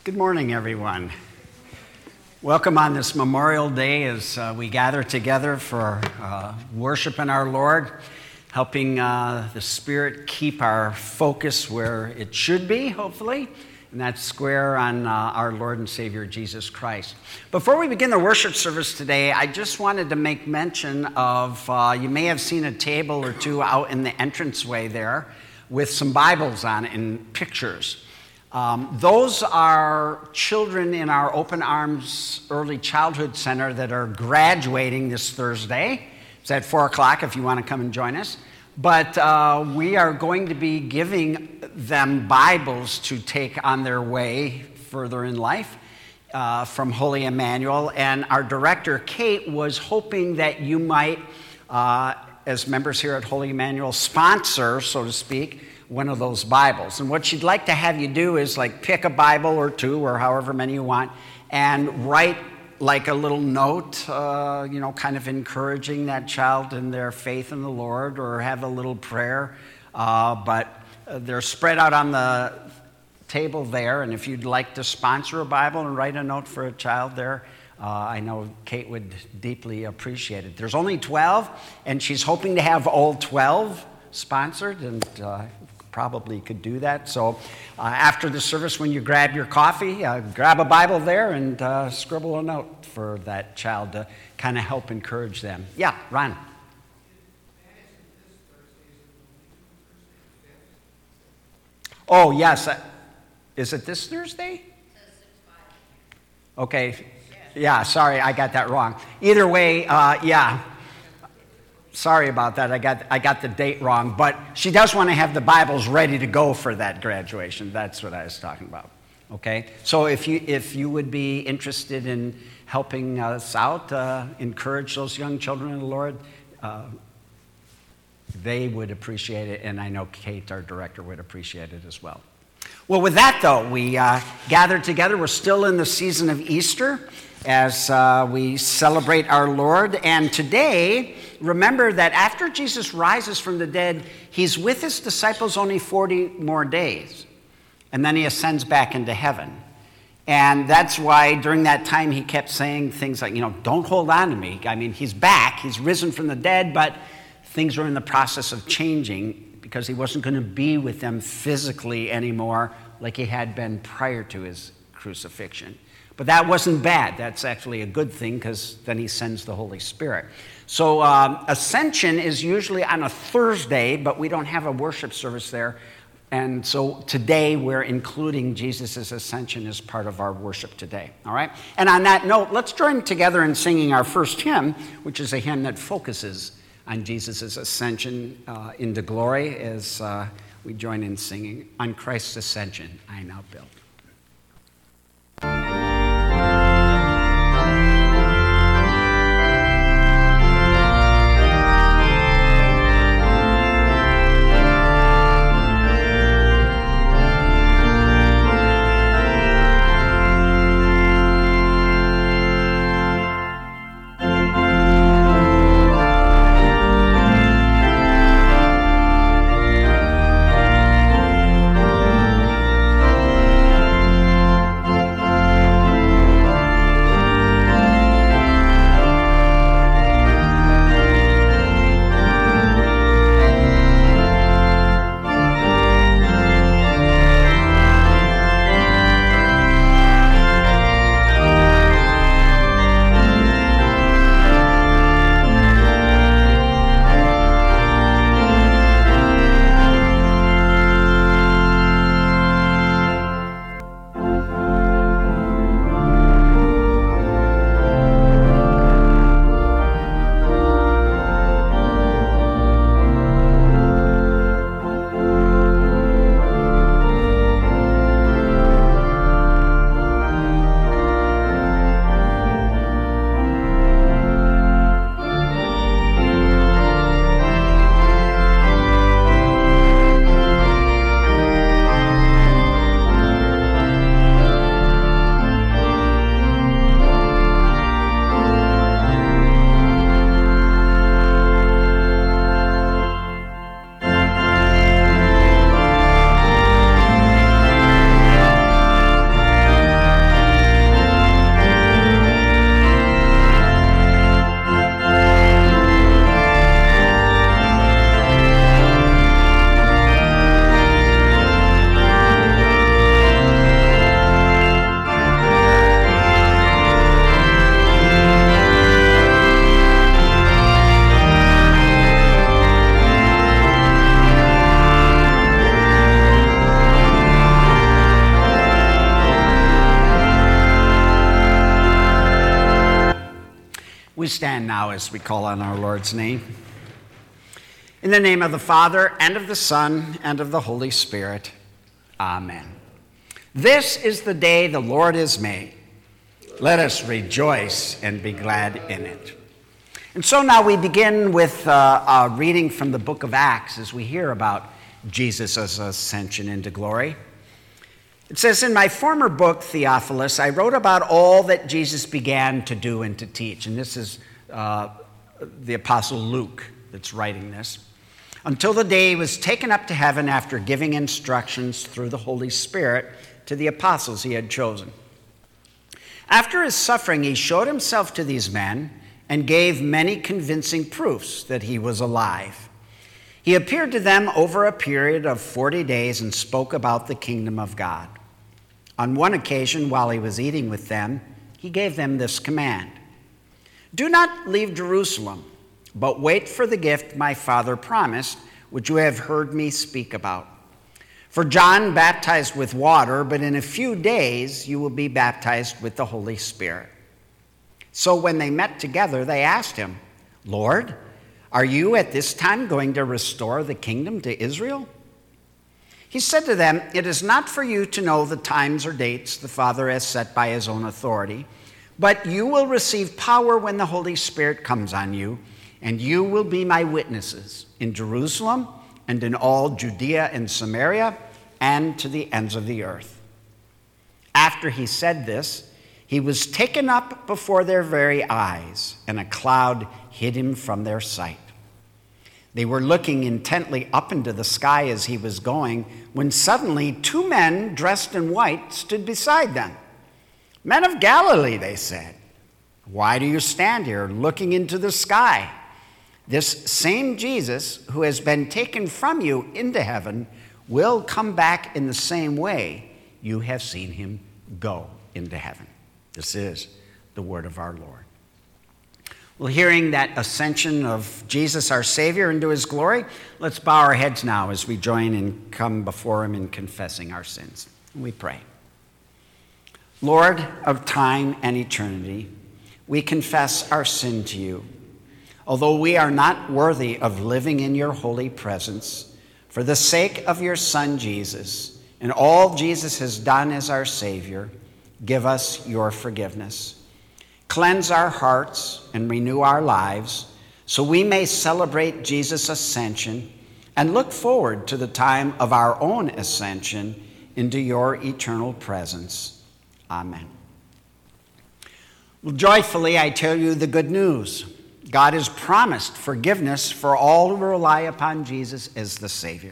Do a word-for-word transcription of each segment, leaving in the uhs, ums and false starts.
Good morning, everyone. Welcome on this Memorial Day as uh, we gather together for uh, worshiping our Lord, helping uh, the Spirit keep our focus where it should be, hopefully, and that's square on uh, our Lord and Savior, Jesus Christ. Before we begin the worship service today, I just wanted to make mention of, uh, you may have seen a table or two out in the entranceway there with some Bibles on it and pictures. Um, those are children in our Open Arms Early Childhood Center that are graduating this Thursday. It's at four o'clock if you want to come and join us. But uh, we are going to be giving them Bibles to take on their way further in life uh, from Holy Emmanuel. And our director, Kate, was hoping that you might, uh, as members here at Holy Emmanuel, sponsor, so to speak, one of those Bibles. And what she'd like to have you do is like pick a Bible or two or however many you want and write like a little note, uh, you know, kind of encouraging that child in their faith in the Lord, or have a little prayer. Uh, but they're spread out on the table there, and if you'd like to sponsor a Bible and write a note for a child there, uh, I know Kate would deeply appreciate it. There's only twelve, and she's hoping to have all twelve sponsored, and uh, probably could do that. So uh, after the service, when you grab your coffee, uh, grab a Bible there and uh, scribble a note for that child to kind of help encourage them. Yeah, Ron. Oh, yes. Uh, is it this Thursday? Okay. Yeah, sorry, I got that wrong. Either way, uh, yeah. Sorry about that. I got I got the date wrong, but she does want to have the Bibles ready to go for that graduation. That's what I was talking about. Okay? So if you if you would be interested in helping us out, uh, encourage those young children in the Lord, uh, they would appreciate it, and I know Kate, our director, would appreciate it as well. Well, with that, though, we uh, gathered together. We're still in the season of Easter as uh, we celebrate our Lord. And today, remember that after Jesus rises from the dead, he's with his disciples only forty more days. And then he ascends back into heaven. And that's why during that time he kept saying things like, you know, don't hold on to me. I mean, he's back, he's risen from the dead, but things are in the process of changing because he wasn't going to be with them physically anymore like he had been prior to his crucifixion. But that wasn't bad. That's actually a good thing because then he sends the Holy Spirit. So um, Ascension is usually on a Thursday, but we don't have a worship service there. And so today we're including Jesus' Ascension as part of our worship today. All right? And on that note, let's join together in singing our first hymn, which is a hymn that focuses on Jesus' Ascension uh, into glory, as uh, we join in singing, On Christ's Ascension, I Now Build. Thank We stand now as we call on our Lord's name. In the name of the Father, and of the Son, and of the Holy Spirit. Amen. This is the day the Lord has made. Let us rejoice and be glad in it. And so now we begin with uh, a reading from the book of Acts as we hear about Jesus' ascension into glory. It says, "In my former book, Theophilus, I wrote about all that Jesus began to do and to teach." And this is uh, the Apostle Luke that's writing this. "Until the day he was taken up to heaven after giving instructions through the Holy Spirit to the apostles he had chosen. After his suffering, he showed himself to these men and gave many convincing proofs that he was alive. He appeared to them over a period of forty days and spoke about the kingdom of God. On one occasion, while he was eating with them, he gave them this command: 'Do not leave Jerusalem, but wait for the gift my Father promised, which you have heard me speak about. For John baptized with water, but in a few days you will be baptized with the Holy Spirit.' So when they met together, they asked him, 'Lord, are you at this time going to restore the kingdom to Israel?' He said to them, 'It is not for you to know the times or dates the Father has set by his own authority, but you will receive power when the Holy Spirit comes on you, and you will be my witnesses in Jerusalem and in all Judea and Samaria and to the ends of the earth.' After he said this, he was taken up before their very eyes, and a cloud hid him from their sight. They were looking intently up into the sky as he was going, when suddenly two men dressed in white stood beside them. 'Men of Galilee,' they said, 'why do you stand here looking into the sky? This same Jesus who has been taken from you into heaven will come back in the same way you have seen him go into heaven.'" This is the word of our Lord. Well, hearing that ascension of Jesus, our Savior, into his glory, let's bow our heads now as we join and come before him in confessing our sins. We pray. Lord of time and eternity, we confess our sin to you. Although we are not worthy of living in your holy presence, for the sake of your Son, Jesus, and all Jesus has done as our Savior, give us your forgiveness. Cleanse our hearts and renew our lives so we may celebrate Jesus' ascension and look forward to the time of our own ascension into your eternal presence. Amen. Well, joyfully, I tell you the good news. God has promised forgiveness for all who rely upon Jesus as the Savior.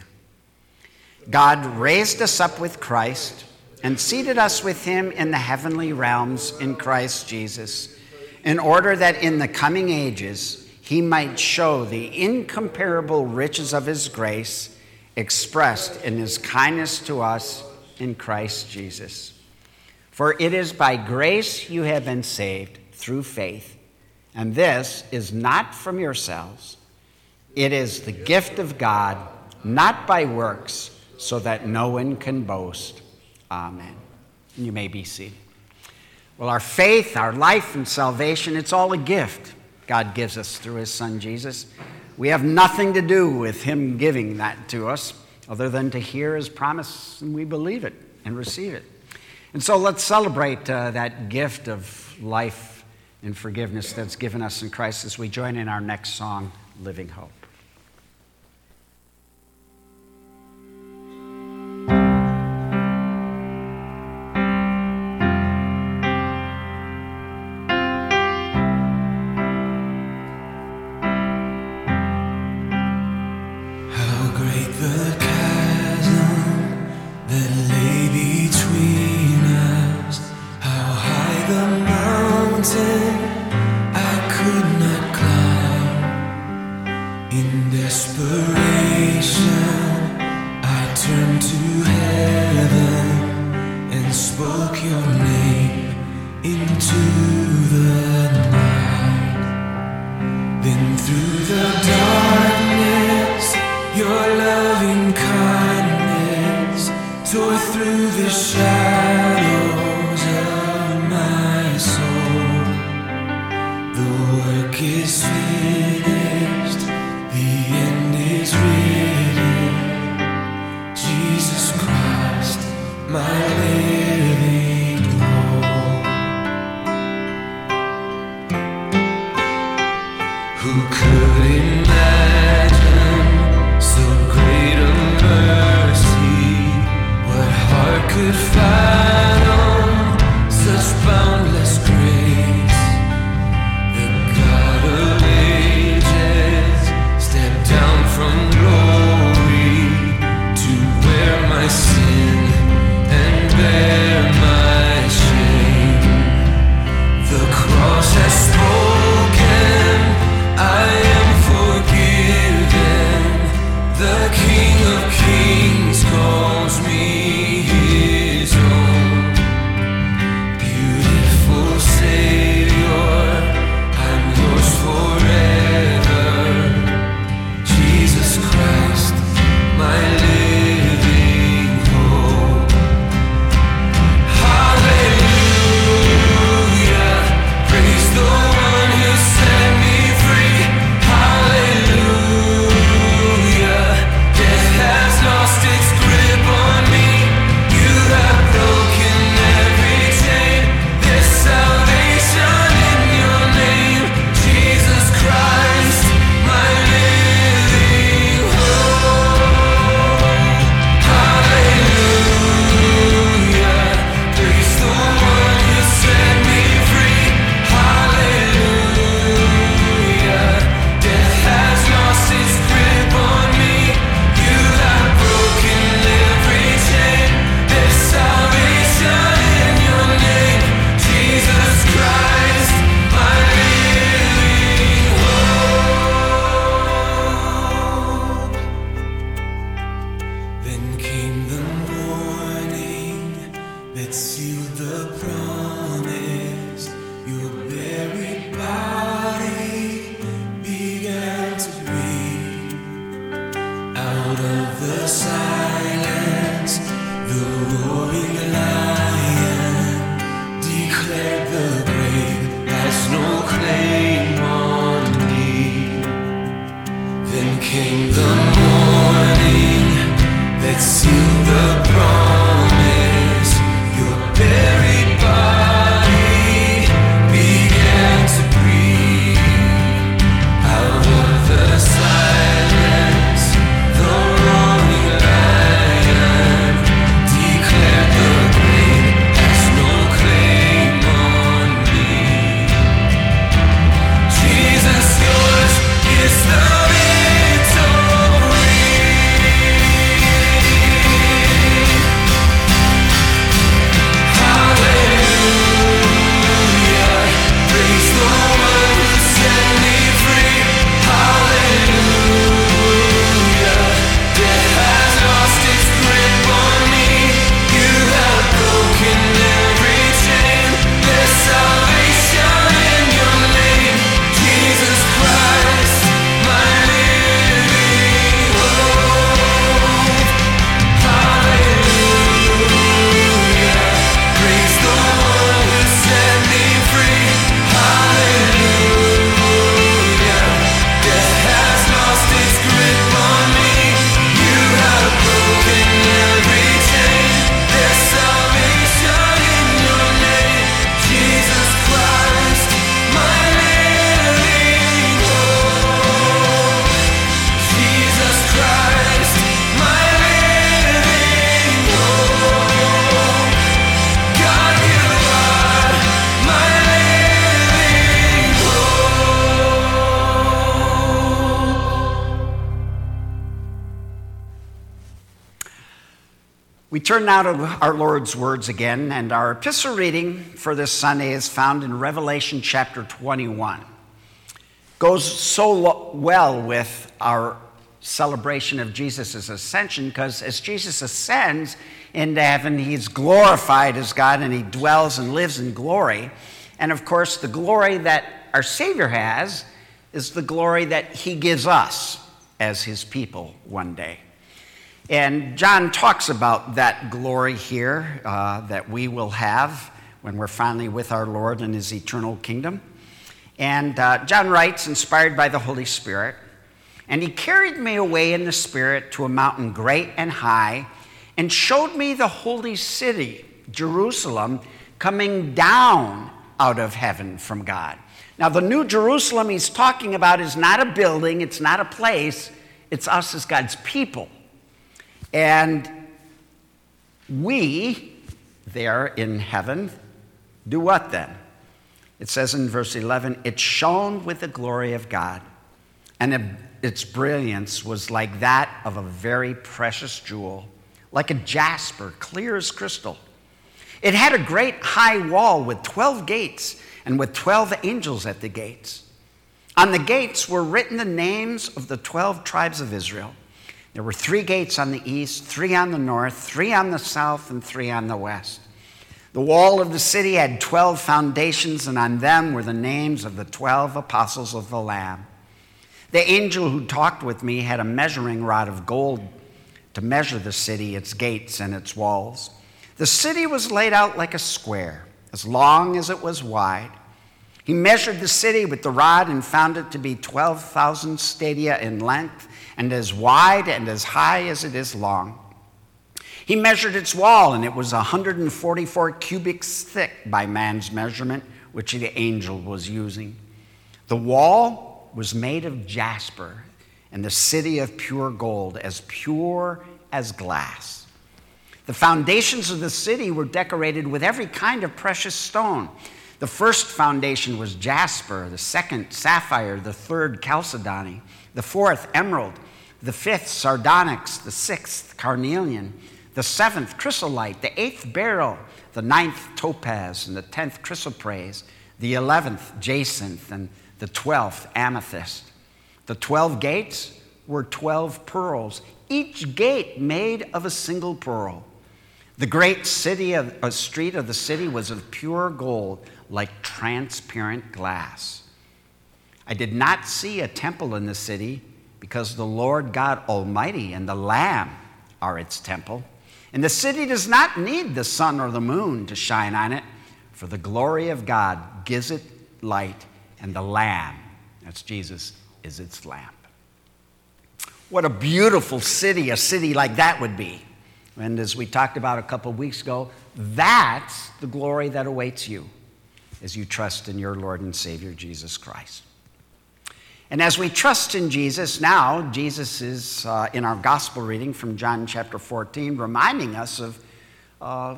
God raised us up with Christ and seated us with him in the heavenly realms in Christ Jesus, in order that in the coming ages he might show the incomparable riches of his grace expressed in his kindness to us in Christ Jesus. For it is by grace you have been saved through faith, and this is not from yourselves. It is the gift of God, not by works, so that no one can boast. Amen. You may be seated. Well, our faith, our life, and salvation, it's all a gift God gives us through his Son, Jesus. We have nothing to do with him giving that to us other than to hear his promise, and we believe it and receive it. And so let's celebrate uh, that gift of life and forgiveness that's given us in Christ as we join in our next song, Living Hope. The work We turn now to our Lord's words again, and our epistle reading for this Sunday is found in Revelation chapter twenty-one. Goes so lo- well with our celebration of Jesus' ascension, because as Jesus ascends into heaven, he's glorified as God, and he dwells and lives in glory. And of course, the glory that our Savior has is the glory that he gives us as his people one day. And John talks about that glory here uh, that we will have when we're finally with our Lord in his eternal kingdom. And uh, John writes, inspired by the Holy Spirit, "And he carried me away in the Spirit to a mountain great and high, and showed me the holy city, Jerusalem, coming down out of heaven from God." Now, the New Jerusalem he's talking about is not a building, it's not a place, it's us as God's people. And we, there in heaven, do what then? It says in verse eleven, "It shone with the glory of God, and its brilliance was like that of a very precious jewel, like a jasper, clear as crystal. It had a great high wall with twelve gates, and with twelve angels at the gates. On the gates were written the names of the twelve tribes of Israel. There were three gates on the east, three on the north, three on the south, and three on the west. The wall of the city had twelve foundations, and on them were the names of the twelve apostles of the Lamb. The angel who talked with me had a measuring rod of gold to measure the city, its gates, and its walls. The city was laid out like a square, as long as it was wide. He measured the city with the rod and found it to be twelve thousand stadia in length, and as wide and as high as it is long. He measured its wall, and it was one hundred forty-four cubits thick by man's measurement, which the angel was using. The wall was made of jasper, and the city of pure gold, as pure as glass. The foundations of the city were decorated with every kind of precious stone. The first foundation was jasper, the second sapphire, the third chalcedony, the fourth emerald, the fifth sardonyx, the sixth carnelian, the seventh chrysolite, the eighth beryl, the ninth topaz, and the tenth chrysoprase, the eleventh jacinth, and the twelfth amethyst. The twelve gates were twelve pearls, each gate made of a single pearl. The great city of, a street of the city was of pure gold, like transparent glass. I did not see a temple in the city, because the Lord God Almighty and the Lamb are its temple. And the city does not need the sun or the moon to shine on it, for the glory of God gives it light, and the Lamb, that's Jesus, is its lamp. What a beautiful city a city like that would be. And as we talked about a couple of weeks ago, that's the glory that awaits you as you trust in your Lord and Savior, Jesus Christ. And as we trust in Jesus now, Jesus is, uh, in our gospel reading from John chapter fourteen, reminding us of uh,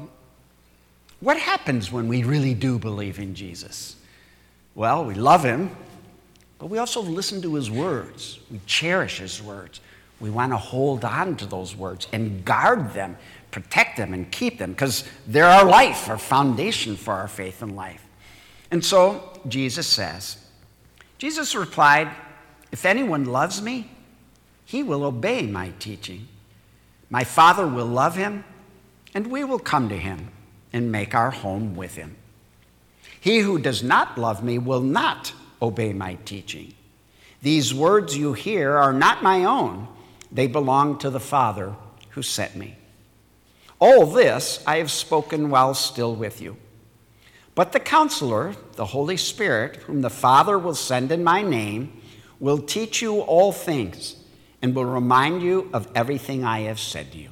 what happens when we really do believe in Jesus. Well, we love him, but we also listen to his words. We cherish his words. We want to hold on to those words and guard them, protect them, and keep them, because they're our life, our foundation for our faith and life. And so Jesus says, Jesus replied, "If anyone loves me, he will obey my teaching. My Father will love him, and we will come to him and make our home with him. He who does not love me will not obey my teaching. These words you hear are not my own. They belong to the Father who sent me. All this I have spoken while still with you. But the Counselor, the Holy Spirit, whom the Father will send in my name, will teach you all things and will remind you of everything I have said to you.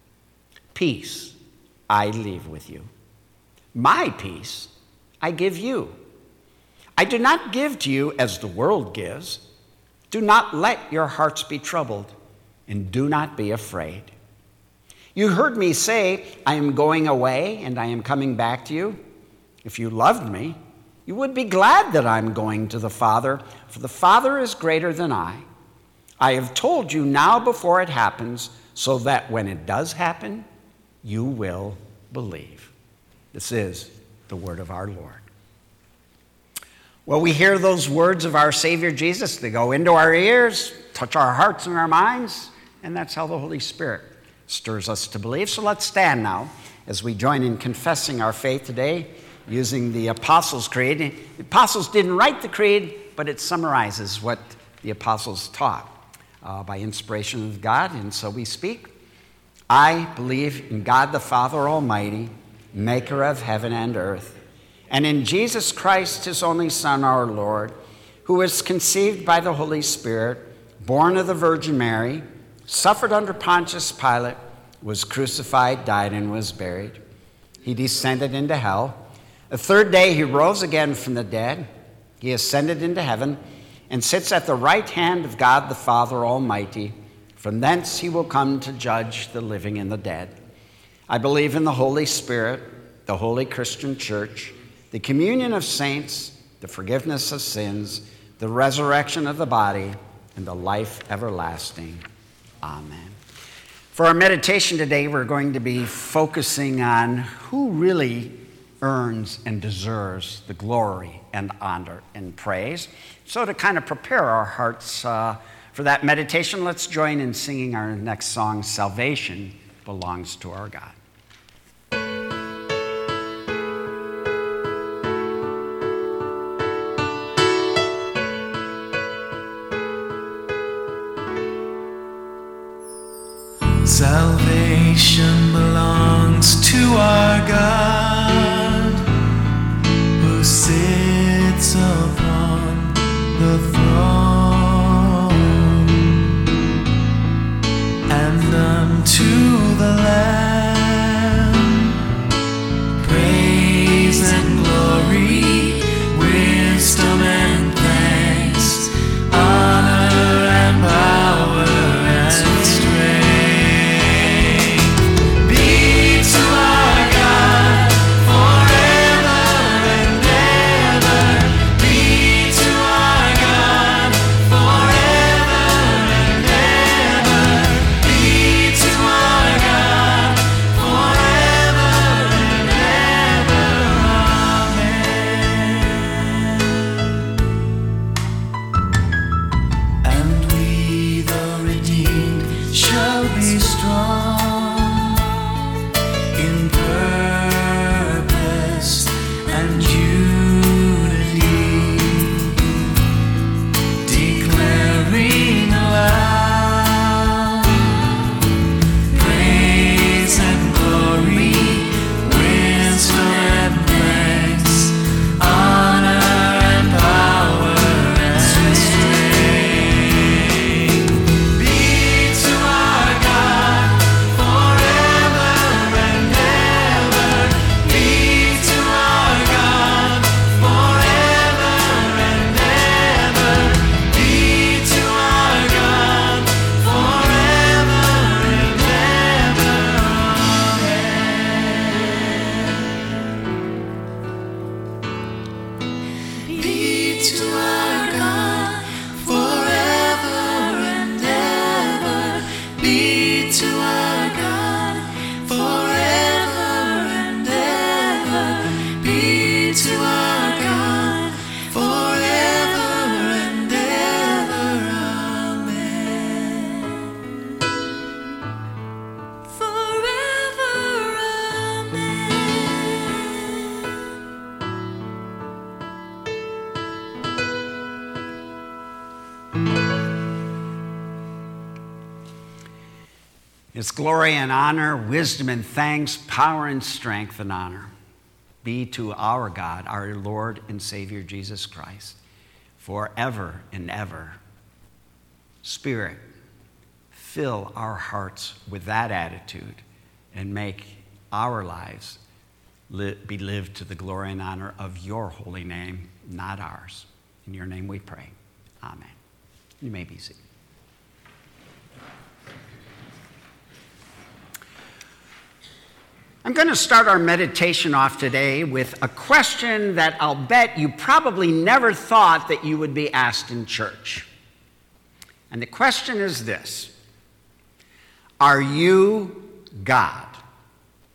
Peace I leave with you. My peace I give you. I do not give to you as the world gives. Do not let your hearts be troubled, and do not be afraid. You heard me say, I am going away and I am coming back to you. If you loved me, you would be glad that I am going to the Father, for the Father is greater than I. I have told you now before it happens, so that when it does happen, you will believe. This is the word of our Lord. Well, we hear those words of our Savior Jesus. They go into our ears, touch our hearts and our minds, and that's how the Holy Spirit stirs us to believe. So let's stand now as we join in confessing our faith today using the Apostles' Creed. The Apostles didn't write the creed, but it summarizes what the Apostles taught uh, by inspiration of God. And so we speak, I believe in God the Father Almighty, maker of heaven and earth, and in Jesus Christ, his only Son, our Lord, who was conceived by the Holy Spirit, born of the Virgin Mary, suffered under Pontius Pilate, was crucified, died, and was buried. He descended into hell. The third day he rose again from the dead. He ascended into heaven and sits at the right hand of God the Father Almighty. From thence he will come to judge the living and the dead. I believe in the Holy Spirit, the holy Christian church, the communion of saints, the forgiveness of sins, the resurrection of the body, and the life everlasting. Amen. For our meditation today, we're going to be focusing on who really earns and deserves the glory and honor and praise. So to kind of prepare our hearts uh, for that meditation, let's join in singing our next song, Salvation Belongs to Our God. Salvation belongs to our God, who sits upon the throne, and unto the Lamb praise and glory, wisdom and thanks, honor and power and strength. It's glory and honor, wisdom and thanks, power and strength and honor be to our God, our Lord and Savior Jesus Christ, forever and ever. Spirit, fill our hearts with that attitude and make our lives li- be lived to the glory and honor of your holy name, not ours. In your name we pray. Amen. You may be seated. I'm going to start our meditation off today with a question that I'll bet you probably never thought that you would be asked in church. And the question is this: are you God?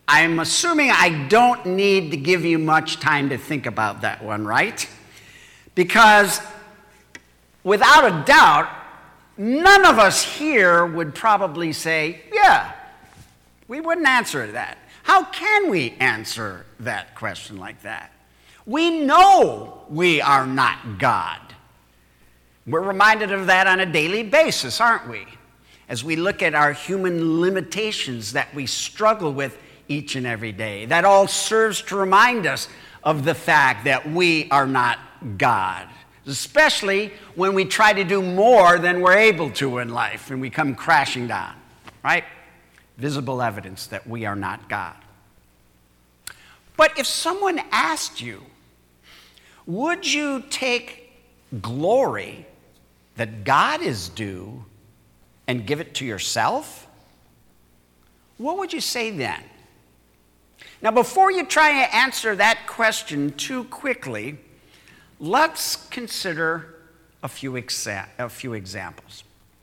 I'm assuming I don't need to give you much time to think about that one, right? Because without a doubt, none of us here would probably say, yeah, we wouldn't answer that. How can we answer that question like that? We know we are not God. We're reminded of that on a daily basis, aren't we? As we look at our human limitations that we struggle with each and every day. That all serves to remind us of the fact that we are not God, especially when we try to do more than we're able to in life and we come crashing down, right? Visible evidence that we are not God. But if someone asked you, would you take glory that God is due and give it to yourself? What would you say then? Now, before you try to answer that question too quickly, let's consider a few, exa- a few examples.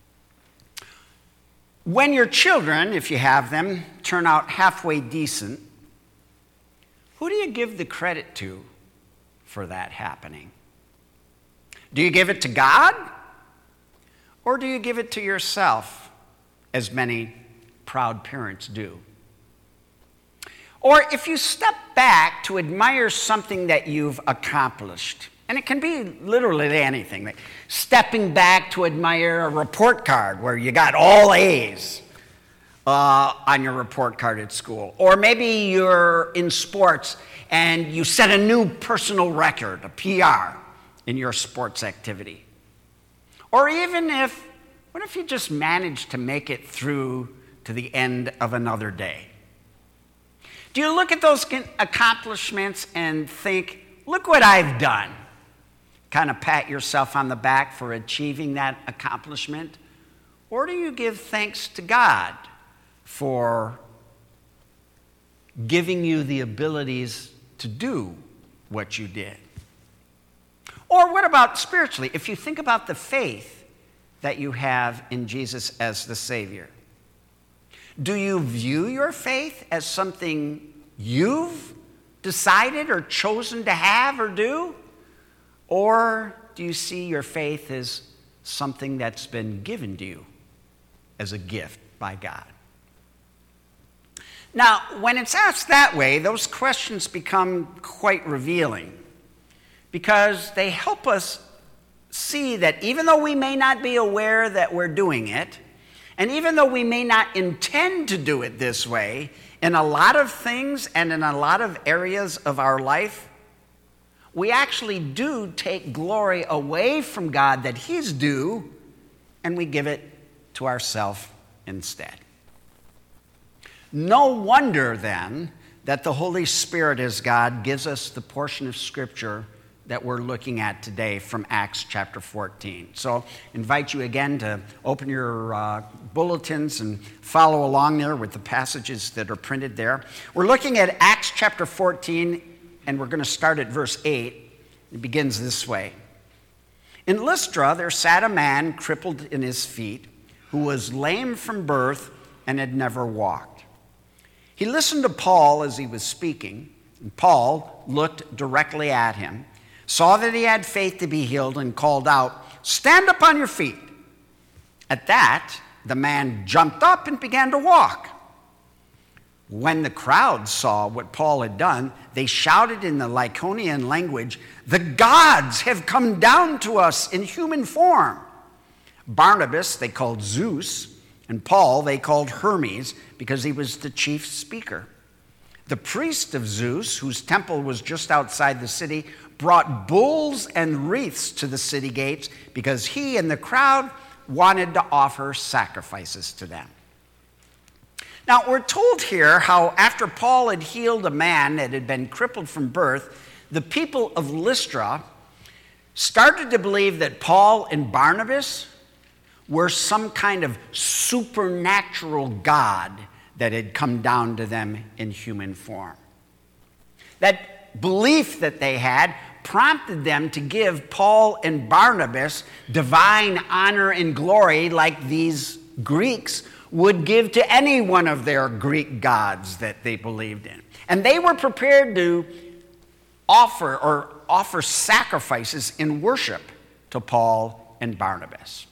When your children, if you have them, turn out halfway decent, who do you give the credit to for that happening? Do you give it to God? Or do you give it to yourself, as many proud parents do? Or if you step back to admire something that you've accomplished, and it can be literally anything, like stepping back to admire a report card where you got all A's uh, on your report card at school. Or maybe you're in sports and you set a new personal record, a P R, in your sports activity. Or even if, what if you just managed to make it through to the end of another day? Do you look at those accomplishments and think, look what I've done? Kind of pat yourself on the back for achieving that accomplishment? Or do you give thanks to God for giving you the abilities to do what you did? Or what about spiritually? If you think about the faith that you have in Jesus as the Savior, do you view your faith as something you've decided or chosen to have or do? Or do you see your faith as something that's been given to you as a gift by God? Now, when it's asked that way, those questions become quite revealing because they help us see that even though we may not be aware that we're doing it, and even though we may not intend to do it this way, in a lot of things and in a lot of areas of our life, we actually do take glory away from God that He's due, and we give it to ourselves instead. No wonder, then, that the Holy Spirit as God gives us the portion of Scripture that we're looking at today from Acts chapter fourteen. So I invite you again to open your uh, bulletins and follow along there with the passages that are printed there. We're looking at Acts chapter fourteen, and we're going to start at verse eight. It begins this way. In Lystra there sat a man crippled in his feet, who was lame from birth and had never walked. He listened to Paul as he was speaking, and Paul looked directly at him, saw that he had faith to be healed, and called out, "Stand up on your feet." At that, the man jumped up and began to walk. When the crowd saw what Paul had done, they shouted in the Lycaonian language, "The gods have come down to us in human form." Barnabas they called Zeus, and Paul they called Hermes, because he was the chief speaker. The priest of Zeus, whose temple was just outside the city, brought bulls and wreaths to the city gates because he and the crowd wanted to offer sacrifices to them. Now, we're told here how after Paul had healed a man that had been crippled from birth, the people of Lystra started to believe that Paul and Barnabas were some kind of supernatural God that had come down to them in human form. That belief that they had prompted them to give Paul and Barnabas divine honor and glory like these Greeks would give to any one of their Greek gods that they believed in. And they were prepared to offer or offer sacrifices in worship to Paul and Barnabas.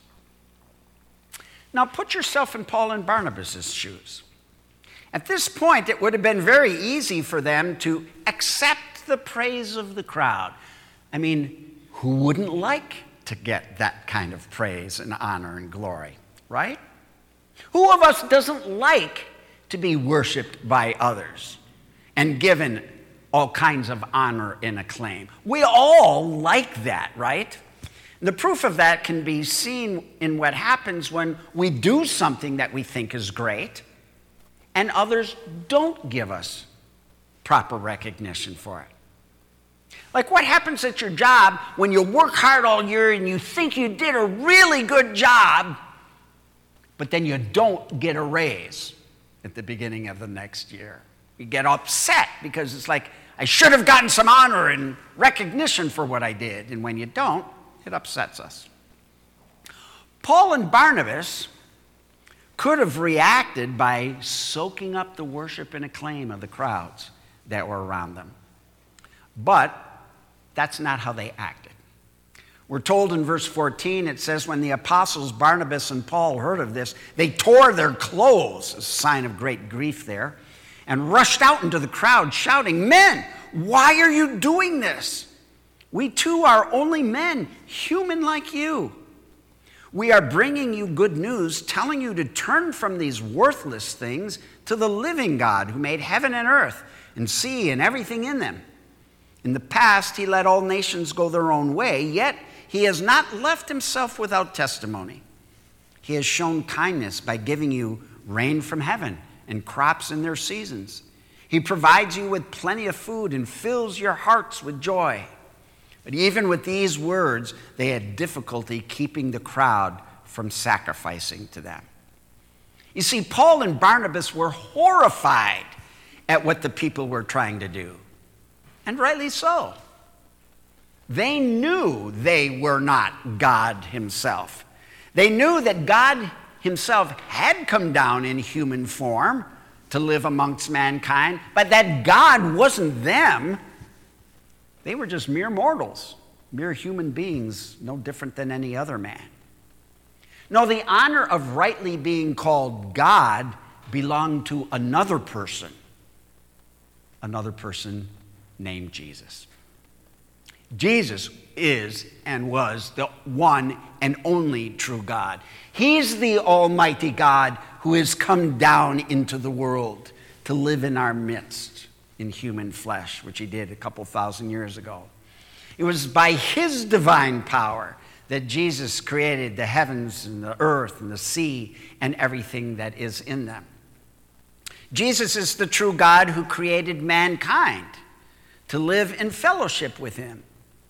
Now put yourself in Paul and Barnabas' shoes. At this point, it would have been very easy for them to accept the praise of the crowd. I mean, who wouldn't like to get that kind of praise and honor and glory, right? Who of us doesn't like to be worshiped by others and given all kinds of honor and acclaim? We all like that, right? The proof of that can be seen in what happens when we do something that we think is great and others don't give us proper recognition for it. Like what happens at your job when you work hard all year and you think you did a really good job, but then you don't get a raise at the beginning of the next year. You get upset because it's like, I should have gotten some honor and recognition for what I did. And when you don't, it upsets us. Paul and Barnabas could have reacted by soaking up the worship and acclaim of the crowds that were around them. But that's not how they acted. We're told in verse fourteen, it says, when the apostles Barnabas and Paul heard of this, they tore their clothes, a sign of great grief there, and rushed out into the crowd shouting, "Men, why are you doing this? We too are only men, human like you. We are bringing you good news, telling you to turn from these worthless things to the living God who made heaven and earth and sea and everything in them. In the past, he let all nations go their own way, yet he has not left himself without testimony. He has shown kindness by giving you rain from heaven and crops in their seasons. He provides you with plenty of food and fills your hearts with joy." But even with these words, they had difficulty keeping the crowd from sacrificing to them. You see, Paul and Barnabas were horrified at what the people were trying to do, and rightly so. They knew they were not God himself. They knew that God himself had come down in human form to live amongst mankind, but that God wasn't them. They were just mere mortals, mere human beings, no different than any other man. No, the honor of rightly being called God belonged to another person, another person named Jesus. Jesus is and was the one and only true God. He's the Almighty God who has come down into the world to live in our midst in human flesh, which he did a couple thousand years ago. It was by his divine power that Jesus created the heavens and the earth and the sea and everything that is in them. Jesus is the true God who created mankind to live in fellowship with him,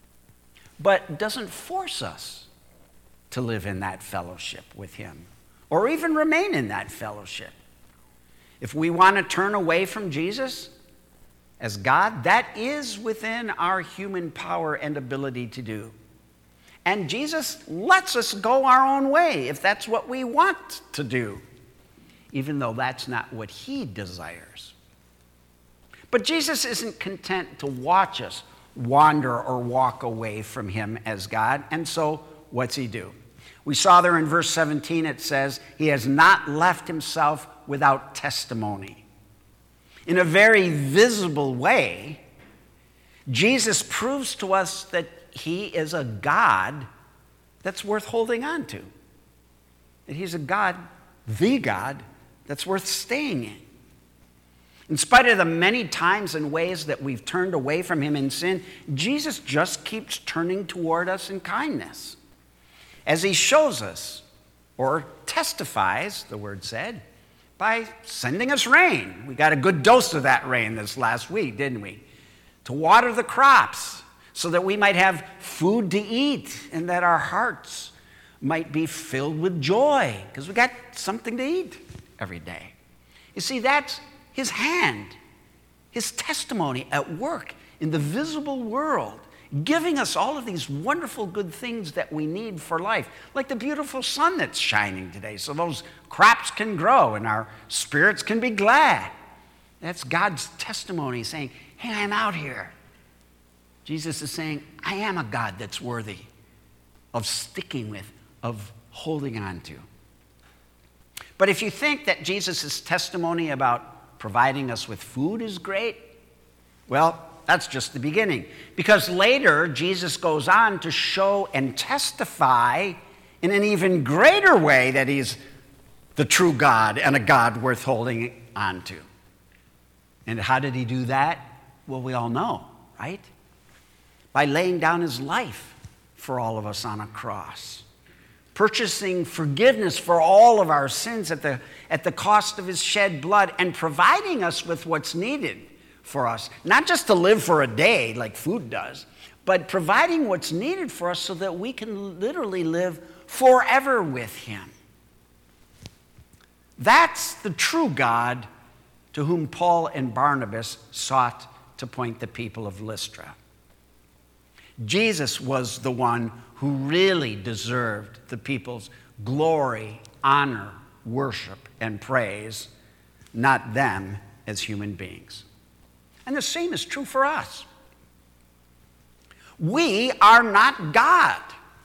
but doesn't force us to live in that fellowship with him or even remain in that fellowship. If we want to turn away from Jesus as God, that is within our human power and ability to do. And Jesus lets us go our own way if that's what we want to do, even though that's not what he desires. But Jesus isn't content to watch us wander or walk away from him as God. And so what's he do? We saw there in verse seventeen, it says, he has not left himself without testimony. In a very visible way, Jesus proves to us that he is a God that's worth holding on to. That he's a God, the God, that's worth staying in. In spite of the many times and ways that we've turned away from him in sin, Jesus just keeps turning toward us in kindness. As he shows us, or testifies, the word said, by sending us rain. We got a good dose of that rain this last week, didn't we? To water the crops so that we might have food to eat and that our hearts might be filled with joy because we got something to eat every day. You see, that's his hand, his testimony at work in the visible world giving us all of these wonderful good things that we need for life, like the beautiful sun that's shining today, so those crops can grow and our spirits can be glad. That's God's testimony saying, hey, I'm out here. Jesus is saying, I am a God that's worthy of sticking with, of holding on to. But if you think that Jesus' testimony about providing us with food is great, well, that's just the beginning. Because later, Jesus goes on to show and testify in an even greater way that he's the true God and a God worth holding on to. And how did he do that? Well, we all know, right? By laying down his life for all of us on a cross, purchasing forgiveness for all of our sins at the, at the cost of his shed blood, and providing us with what's needed for us, not just to live for a day like food does, but providing what's needed for us so that we can literally live forever with him. That's the true God to whom Paul and Barnabas sought to point the people of Lystra. Jesus was the one who really deserved the people's glory, honor, worship, and praise, not them as human beings. And the same is true for us. We are not God.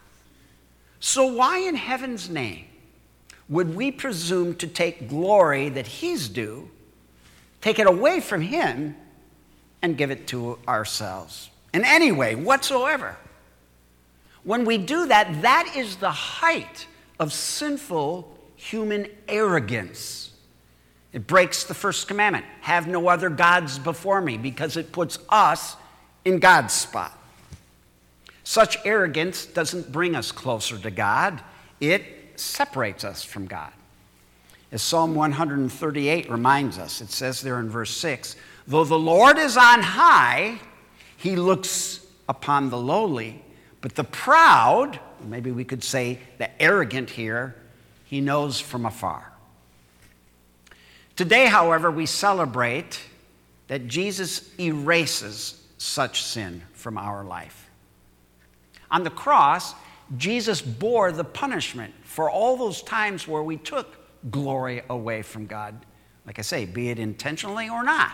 So why in heaven's name would we presume to take glory that he's due, take it away from him, and give it to ourselves in any way whatsoever? When we do that, that is the height of sinful human arrogance. It breaks the first commandment, have no other gods before me, because it puts us in God's spot. Such arrogance doesn't bring us closer to God. It separates us from God. As Psalm one thirty-eight reminds us, it says there in verse six, though the Lord is on high, he looks upon the lowly, but the proud, maybe we could say the arrogant here, he knows from afar. Today, however, we celebrate that Jesus erases such sin from our life. On the cross, Jesus bore the punishment for all those times where we took glory away from God. Like I say, be it intentionally or not.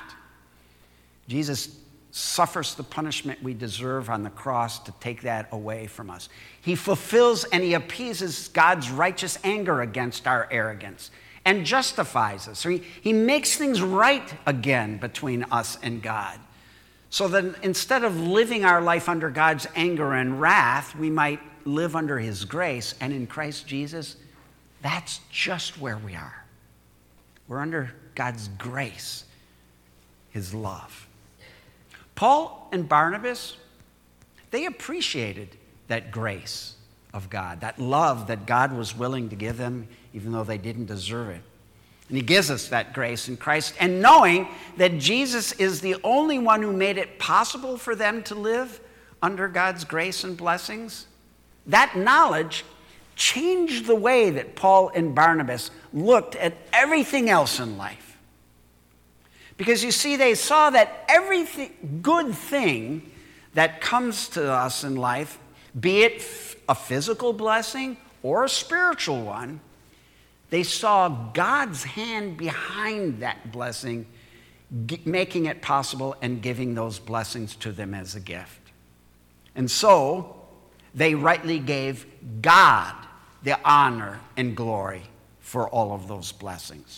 Jesus suffers the punishment we deserve on the cross to take that away from us. He fulfills and he appeases God's righteous anger against our arrogance and justifies us. So he, he makes things right again between us and God. So that instead of living our life under God's anger and wrath, we might live under his grace. And in Christ Jesus, that's just where we are. We're under God's grace, his love. Paul and Barnabas, they appreciated that grace of God, that love that God was willing to give them, even though they didn't deserve it. And he gives us that grace in Christ. And knowing that Jesus is the only one who made it possible for them to live under God's grace and blessings, that knowledge changed the way that Paul and Barnabas looked at everything else in life. Because you see, they saw that every good thing that comes to us in life, be it a physical blessing or a spiritual one, they saw God's hand behind that blessing, making it possible and giving those blessings to them as a gift. And so, they rightly gave God the honor and glory for all of those blessings.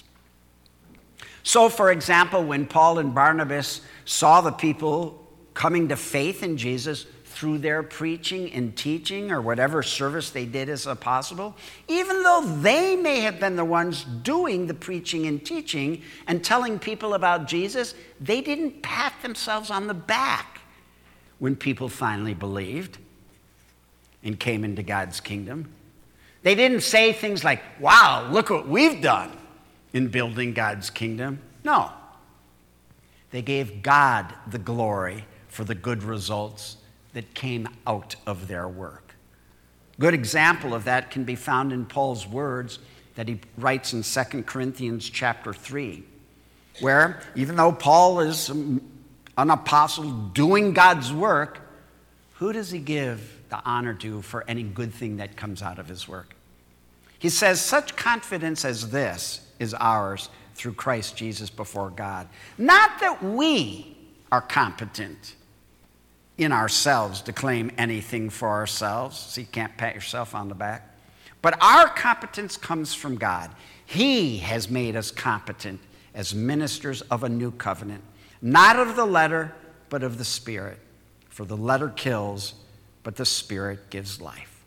So, for example, when Paul and Barnabas saw the people coming to faith in Jesus through their preaching and teaching or whatever service they did as a possible, even though they may have been the ones doing the preaching and teaching and telling people about Jesus, they didn't pat themselves on the back when people finally believed and came into God's kingdom. They didn't say things like, wow, look what we've done in building God's kingdom. No. They gave God the glory for the good results that came out of their work. Good example of that can be found in Paul's words that he writes in Second Corinthians chapter three, where even though Paul is an apostle doing God's work, who does he give the honor to for any good thing that comes out of his work? He says, such confidence as this is ours through Christ Jesus before God. Not that we are competent in ourselves to claim anything for ourselves. So you can't pat yourself on the back. But our competence comes from God. He has made us competent as ministers of a new covenant, not of the letter, but of the Spirit. For the letter kills, but the Spirit gives life.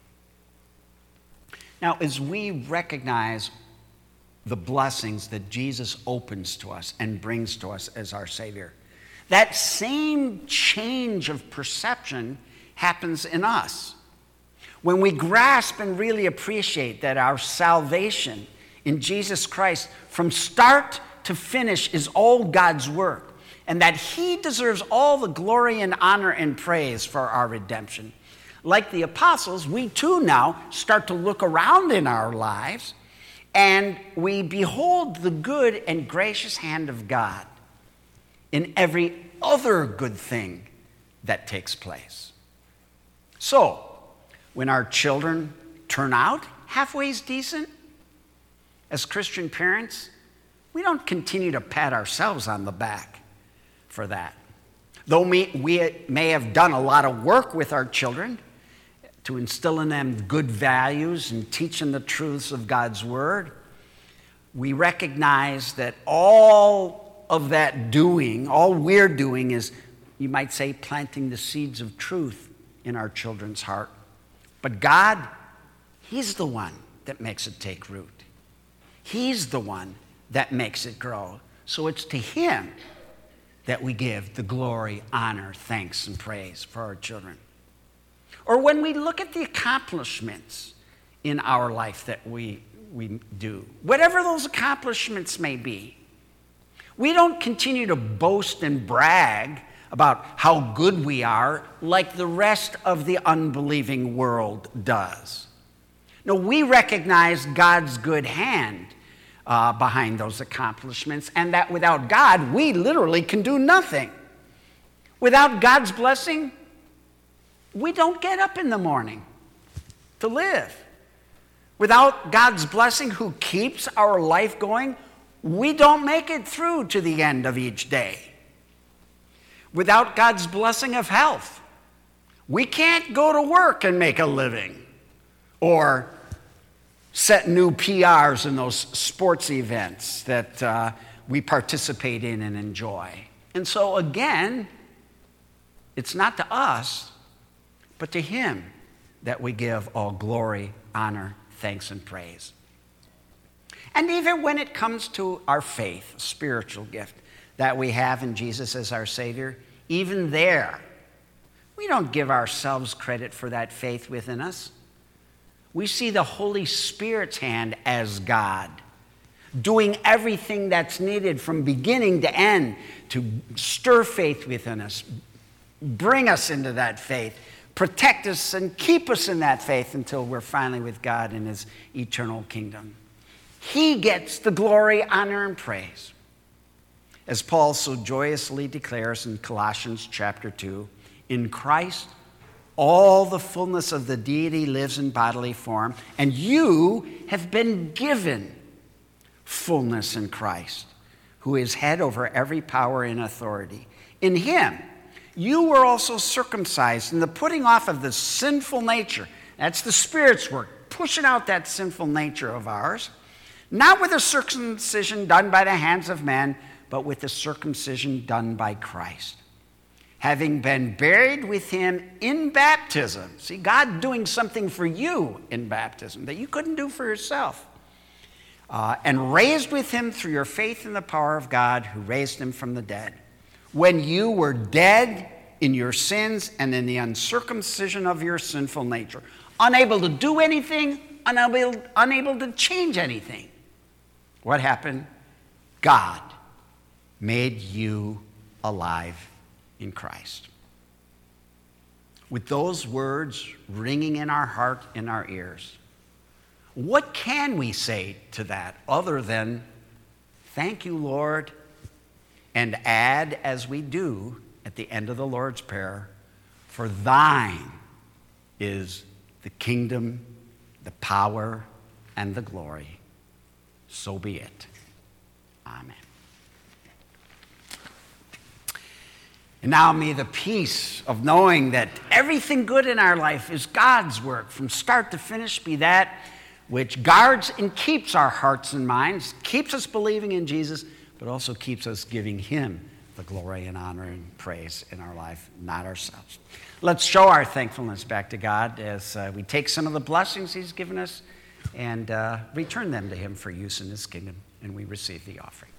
Now, as we recognize the blessings that Jesus opens to us and brings to us as our Savior, that same change of perception happens in us. When we grasp and really appreciate that our salvation in Jesus Christ from start to finish is all God's work, and that he deserves all the glory and honor and praise for our redemption. Like the apostles, we too now start to look around in our lives and we behold the good and gracious hand of God in every other good thing that takes place. So, when our children turn out halfway decent, as Christian parents, we don't continue to pat ourselves on the back for that. Though we, we may have done a lot of work with our children to instill in them good values and teach them the truths of God's Word, we recognize that all of that doing, all we're doing is, you might say, planting the seeds of truth in our children's heart. But God, he's the one that makes it take root. He's the one that makes it grow. So it's to him that we give the glory, honor, thanks, and praise for our children. Or when we look at the accomplishments in our life that we, we do, whatever those accomplishments may be, we don't continue to boast and brag about how good we are like the rest of the unbelieving world does. No, we recognize God's good hand uh, behind those accomplishments, and that without God, we literally can do nothing. Without God's blessing, we don't get up in the morning to live. Without God's blessing, who keeps our life going, we don't make it through to the end of each day. Without God's blessing of health, we can't go to work and make a living or set new P Rs in those sports events that uh, we participate in and enjoy. And so again, it's not to us, but to him that we give all glory, honor, thanks, and praise. And even when it comes to our faith, a spiritual gift that we have in Jesus as our Savior, even there, we don't give ourselves credit for that faith within us. We see the Holy Spirit's hand as God, doing everything that's needed from beginning to end to stir faith within us, bring us into that faith, protect us and keep us in that faith until we're finally with God in his eternal kingdom. He gets the glory, honor, and praise. As Paul so joyously declares in Colossians chapter two, in Christ, all the fullness of the deity lives in bodily form, and you have been given fullness in Christ, who is head over every power and authority. In him, you were also circumcised in the putting off of the sinful nature. That's the Spirit's work, pushing out that sinful nature of ours, not with a circumcision done by the hands of men, but with the circumcision done by Christ, having been buried with him in baptism. See, God doing something for you in baptism that you couldn't do for yourself. Uh, and raised with him through your faith in the power of God who raised him from the dead. When you were dead in your sins and in the uncircumcision of your sinful nature, unable to do anything, unable, unable to change anything. What happened? God made you alive in Christ. With those words ringing in our heart, in our ears, what can we say to that other than, thank you, Lord, and add, as we do at the end of the Lord's Prayer, For thine is the kingdom, the power, and the glory. So be it. Amen. And now may the peace of knowing that everything good in our life is God's work from start to finish be that which guards and keeps our hearts and minds, keeps us believing in Jesus, but also keeps us giving him the glory and honor and praise in our life, not ourselves. Let's show our thankfulness back to God as uh, we take some of the blessings he's given us and uh, return them to him for use in his kingdom, and we receive the offering.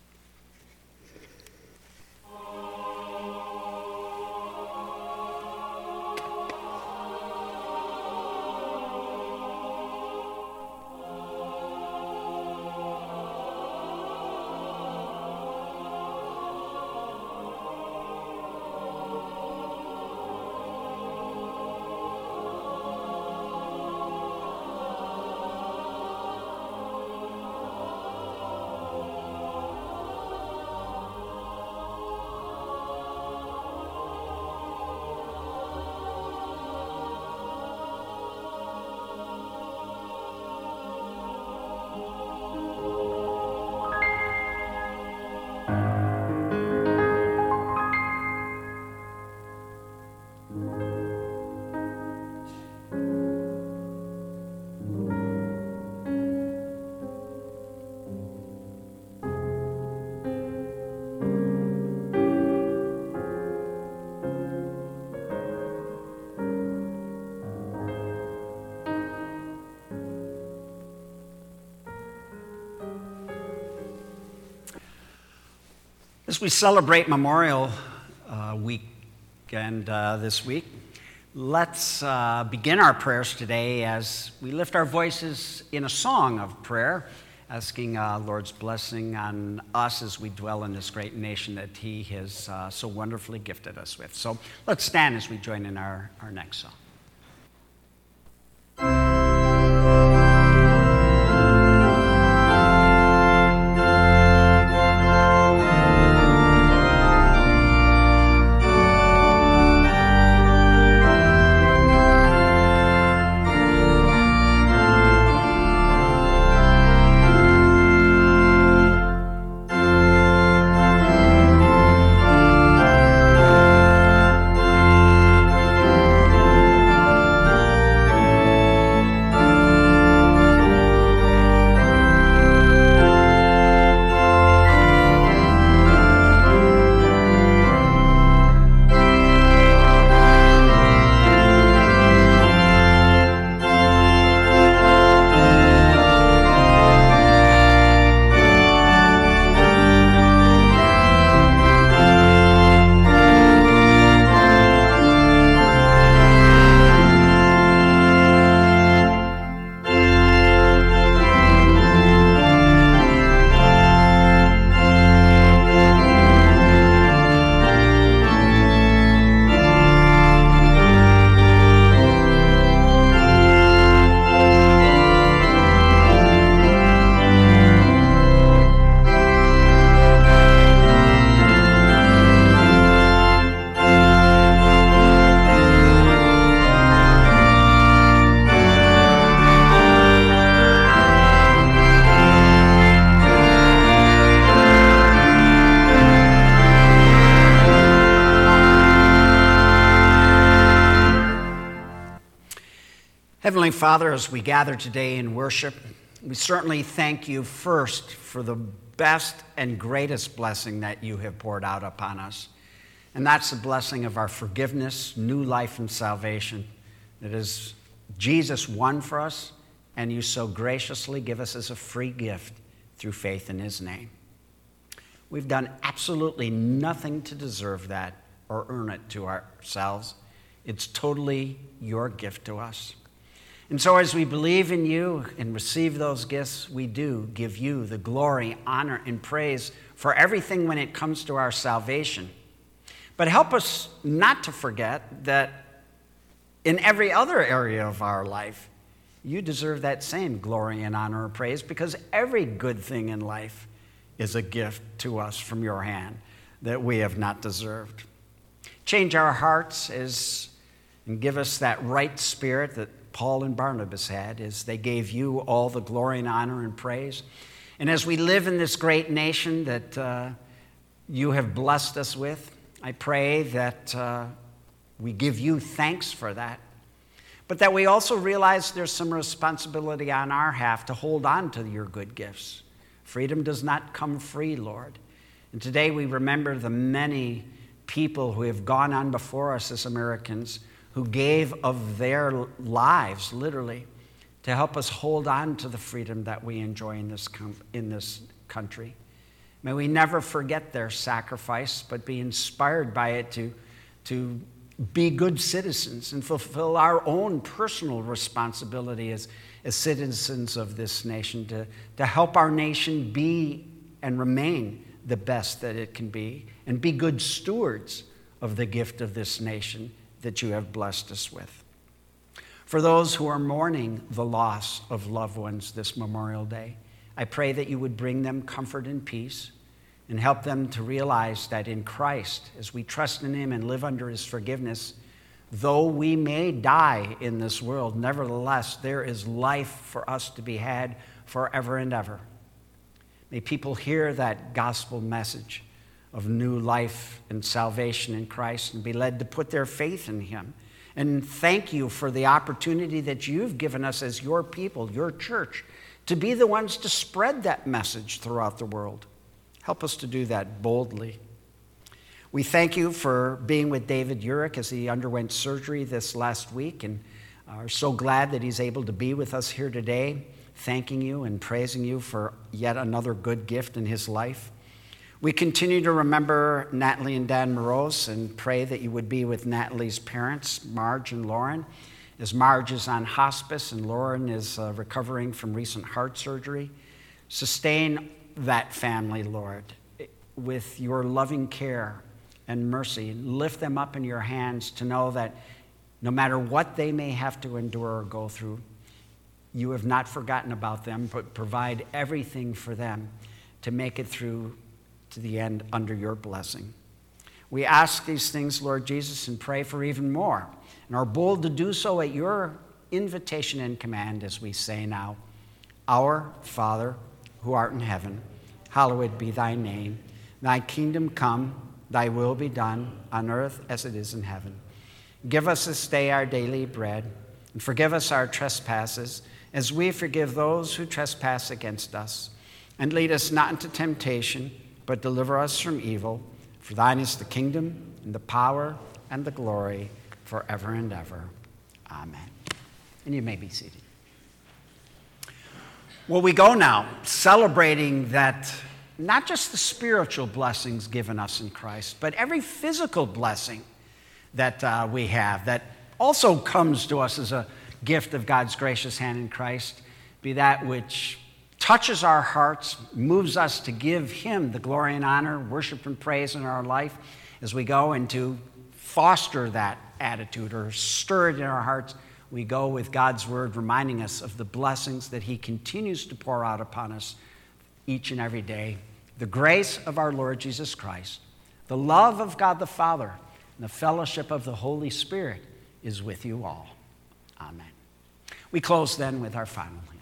As we celebrate Memorial uh, Weekend uh, this week, let's uh, begin our prayers today as we lift our voices in a song of prayer, asking uh, Lord's blessing on us as we dwell in this great nation that he has uh, so wonderfully gifted us with. So let's stand as we join in our, our next song. Heavenly Father, as we gather today in worship, we certainly thank you first for the best and greatest blessing that you have poured out upon us. And that's the blessing of our forgiveness, new life, and salvation that is Jesus won for us, and you so graciously give us as a free gift through faith in his name. We've done absolutely nothing to deserve that or earn it to ourselves. It's totally your gift to us. And so as we believe in you and receive those gifts, we do give you the glory, honor, and praise for everything when it comes to our salvation. But help us not to forget that in every other area of our life, you deserve that same glory and honor and praise, because every good thing in life is a gift to us from your hand that we have not deserved. Change our hearts as and give us that right spirit that Paul and Barnabas had as they gave you all the glory and honor and praise. And as we live in this great nation that uh, you have blessed us with, I pray that uh, we give you thanks for that, but that we also realize there's some responsibility on our half to hold on to your good gifts. Freedom does not come free, Lord. And today we remember the many people who have gone on before us as Americans who gave of their lives, literally, to help us hold on to the freedom that we enjoy in this, com- in this country. May we never forget their sacrifice, but be inspired by it to, to be good citizens and fulfill our own personal responsibility as, as citizens of this nation to, to help our nation be and remain the best that it can be, and be good stewards of the gift of this nation that you have blessed us with. For those who are mourning the loss of loved ones this Memorial Day, I pray that you would bring them comfort and peace and help them to realize that in Christ, as we trust in him and live under his forgiveness, though we may die in this world, nevertheless, there is life for us to be had forever and ever. May people hear that gospel message of new life and salvation in Christ and be led to put their faith in him. And thank you for the opportunity that you've given us as your people, your church, to be the ones to spread that message throughout the world. Help us to do that boldly. We thank you for being with David Urich as he underwent surgery this last week, and are so glad that he's able to be with us here today, thanking you and praising you for yet another good gift in his life. We continue to remember Natalie and Dan Morose and pray that you would be with Natalie's parents, Marge and Lauren, as Marge is on hospice and Lauren is uh, recovering from recent heart surgery. Sustain that family, Lord, with your loving care and mercy. Lift them up in your hands to know that no matter what they may have to endure or go through, you have not forgotten about them, but provide everything for them to make it through to the end under your blessing. We ask these things, Lord Jesus, and pray for even more, and are bold to do so at your invitation and command as we say now, Our Father, who art in heaven, hallowed be thy name. Thy kingdom come, thy will be done on earth as it is in heaven. Give us this day our daily bread, and forgive us our trespasses, as we forgive those who trespass against us. And lead us not into temptation, but deliver us from evil. For thine is the kingdom, and the power, and the glory, forever and ever. Amen. And you may be seated. Well, we go now celebrating that not just the spiritual blessings given us in Christ, but every physical blessing that uh, we have that also comes to us as a gift of God's gracious hand in Christ, be that which touches our hearts, moves us to give him the glory and honor, worship and praise in our life as we go and to foster that attitude or stir it in our hearts. We go with God's word reminding us of the blessings that he continues to pour out upon us each and every day. The grace of our Lord Jesus Christ, the love of God the Father, and the fellowship of the Holy Spirit is with you all. Amen. We close then with our final hymn.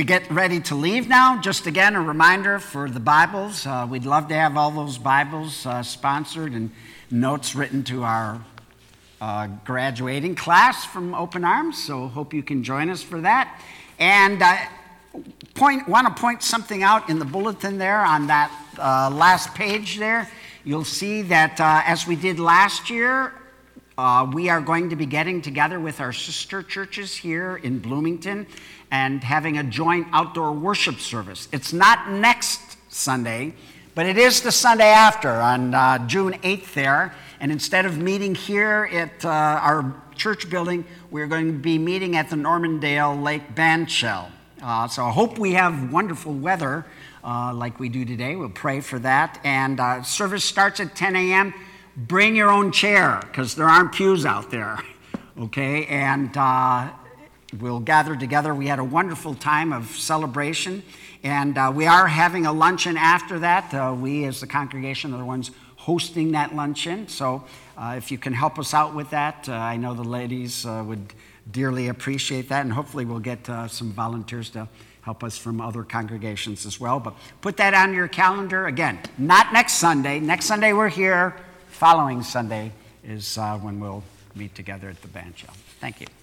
we get ready to leave now, just again a reminder for the Bibles. Uh, we'd love to have all those Bibles uh, sponsored and notes written to our uh, graduating class from Open Arms, so hope you can join us for that. And I point, want to point something out in the bulletin there on that uh, last page there. You'll see that uh, as we did last year, uh, we are going to be getting together with our sister churches here in Bloomington and having a joint outdoor worship service. It's not next Sunday, but it is the Sunday after on uh, June eighth there. And instead of meeting here at uh, our church building, we're going to be meeting at the Normandale Lake Band Shell. Uh, so I hope we have wonderful weather uh, like we do today. We'll pray for that. And uh, service starts at ten a.m. Bring your own chair, because there aren't pews out there, okay? And uh, we'll gather together. We had a wonderful time of celebration, and uh, we are having a luncheon after that. Uh, we, as the congregation, are the ones hosting that luncheon. So uh, if you can help us out with that, uh, I know the ladies uh, would dearly appreciate that, and hopefully we'll get uh, some volunteers to help us from other congregations as well. But put that on your calendar. Again, not next Sunday. Next Sunday we're here. Following Sunday is uh, when we'll meet together at the band shell. Thank you.